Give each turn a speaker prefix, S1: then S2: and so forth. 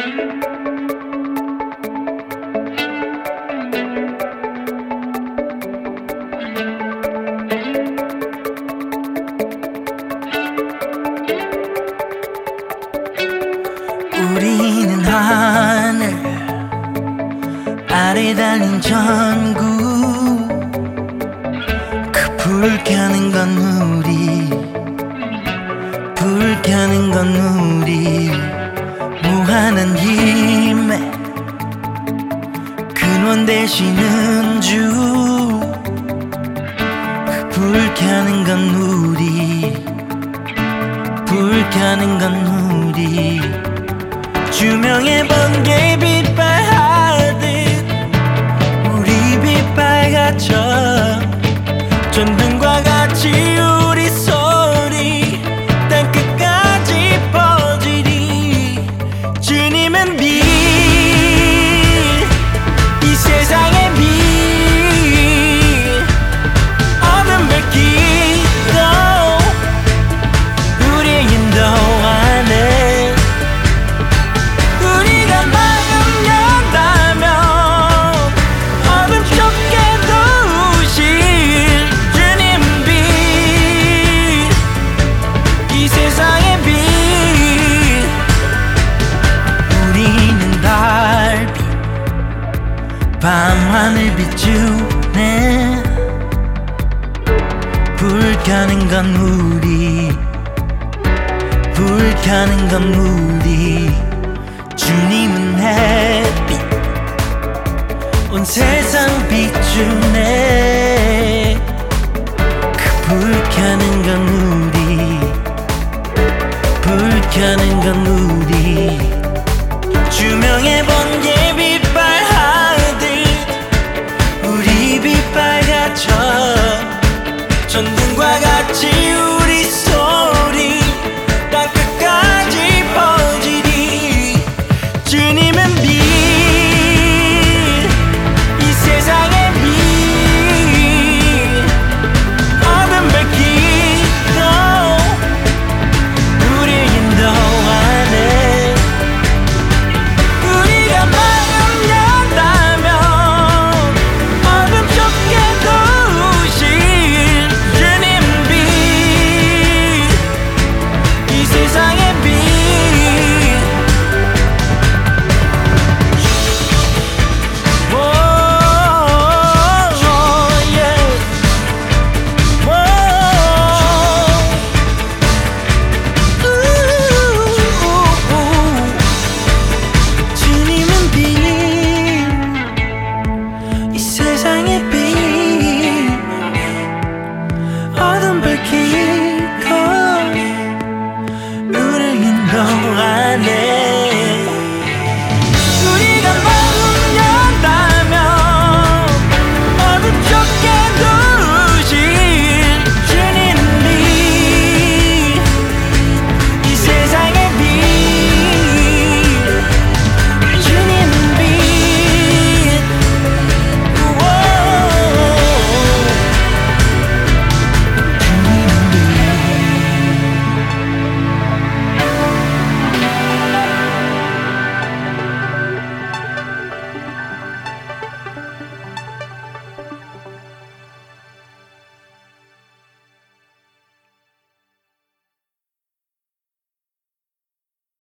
S1: 우리는 하늘 아래 달린 전구, 그 불 켜는 건 우리, 불 켜는 건 우리. 무한한 힘에 근원 되시는 주, 그 불 켜는 건 우리, 불 켜는 건 우리. 주명의 번개 빛발하듯 우리 빛발같죠. 전등과 같이 우리 소리 땅끝까지 퍼지리. 주님은 빛, 이 세상의 빛. 어둠 밝히고 우리의 인도 안에 우리가 마음 연다면 어둠 좁게도 우실 주님 빛, 이 세상의 빛. 우리는 달빛 밤하늘 비추네. 불 켜는 건 우리, 불 켜는 건 우리. 주님은 햇빛 온 세상 비추네. 그 불 켜는 건 우리, 불 켜는 건 우리. 주명의